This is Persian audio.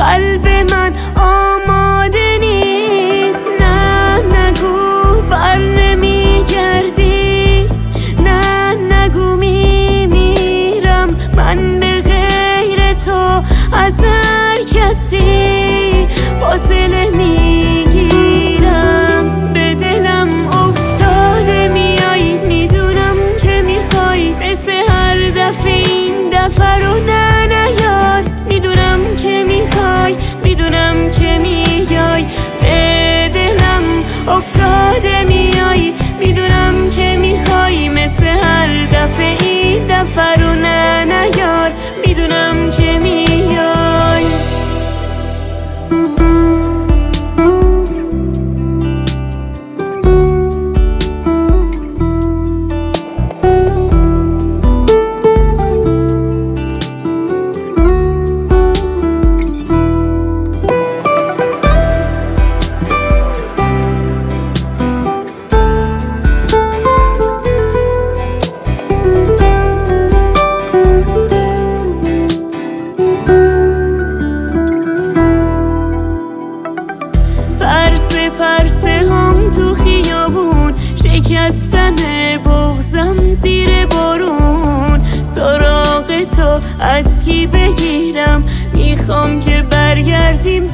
قلب من آماده نیست. نه نگو بر نمیگردی، نه نگو میمیرم من به غیر تو از هر کسی فاصله میگیرم. به دلم افتاده میای، میدونم که میخوای مثل هر دفعه این دفعه رو نه نیار. میدونم که میخوای، میدونم که میای، به دلم افتاده میای، میدونم که میخوای مثل هر دفعه این دفعه رو نه نیار. میدونم که میای. پرسه هم تو خیابون، شکستن بغضم زیر بارون. سراغ تو از کی بگیرم؟ میخوام که برگردیم